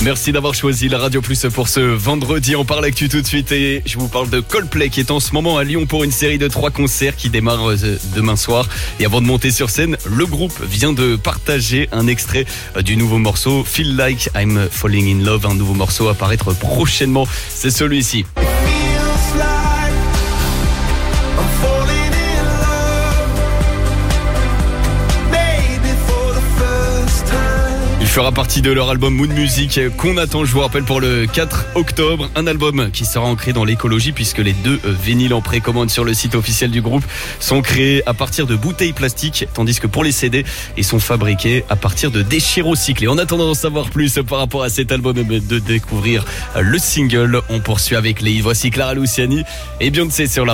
Merci d'avoir choisi la Radio Plus pour ce vendredi. On parle actu tout de suite et je vous parle de Coldplay qui est en ce moment à Lyon pour une série de 3 concerts qui démarrent demain soir. Et avant de monter sur scène, le groupe vient de partager un extrait du nouveau morceau Feel Like I'm Falling in Love, un nouveau morceau à paraître prochainement. C'est celui-ci. Il fera partie de leur album Moon Music qu'on attend, je vous rappelle, pour le 4 octobre. Un album qui sera ancré dans l'écologie puisque les 2 vinyles en précommande sur le site officiel du groupe sont créés à partir de bouteilles plastiques, tandis que pour les CD, ils sont fabriqués à partir de déchets recyclés. En attendant d'en savoir plus par rapport à cet album et de découvrir le single, on poursuit avec les hits. Voici Clara Luciani et Beyoncé sur la